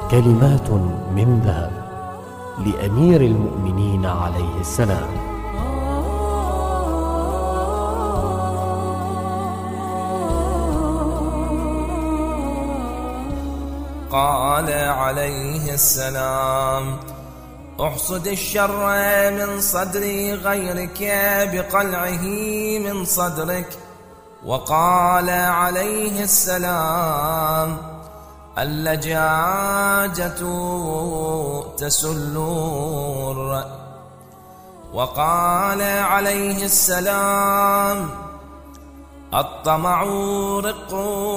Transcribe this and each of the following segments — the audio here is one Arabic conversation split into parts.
كلمات من ذهب لأمير المؤمنين عليه السلام. قال عليه السلام: احصد الشر من صدر غيرك بقلعه من صدرك. وقال عليه السلام: اللجاجة تسل الرأي. وقال عليه السلام: الطمع رق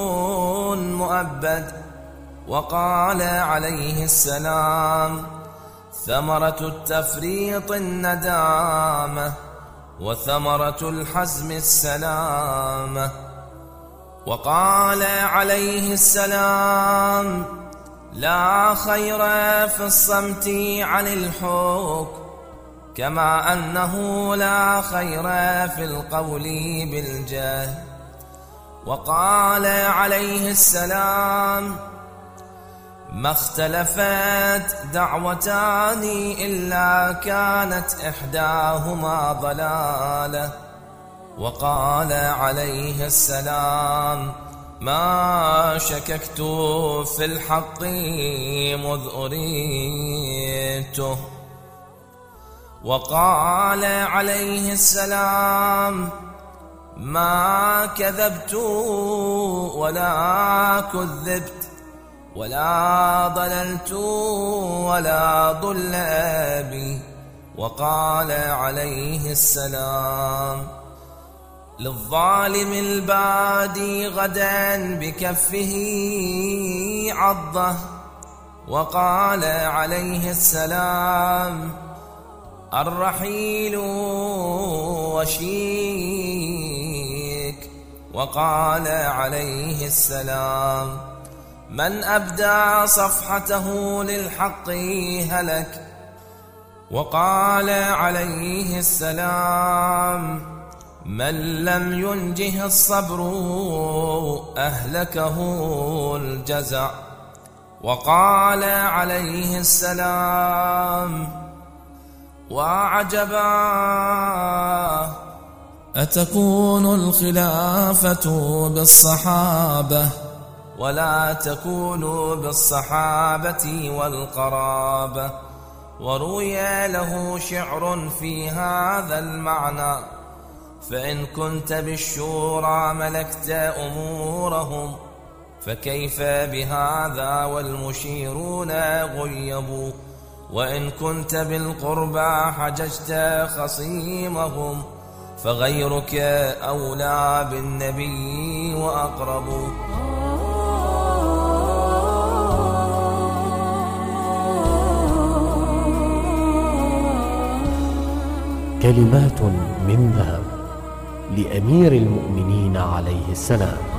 مؤبد. وقال عليه السلام: ثمرة التفريط الندامة، وثمرة الحزم السلامة. وقال عليه السلام: لا خير في الصمت عن الحكم، كما أنه لا خير في القول بالجهل. وقال عليه السلام: ما اختلفت دعوتان إلا كانت إحداهما ضلالة. وقال عليه السلام: ما شككت في الحق مذ أريته. وقال عليه السلام: ما كذبت ولا كذبت، ولا ضللت ولا ضل أبي. وقال عليه السلام: للظالم البادي غدا بكفه عضه. وقال عليه السلام: الرحيل وشيك. وقال عليه السلام: من أبدى صفحته للحق هلك. وقال عليه السلام: من لم ينجه الصبر أهلكه الجزع. وقال عليه السلام: وعجبا أتكون الخلافة بالصحابة ولا تكون بالصحابة والقرابة. وروي له شعر في هذا المعنى: فإن كنت بالشورى ملكت أمورهم، فكيف بهذا والمشيرون غيبوا. وإن كنت بالقربى حججت خصيمهم، فغيرك أولى بالنبي وأقرب. كلمات من ذهب لأمير المؤمنين عليه السلام.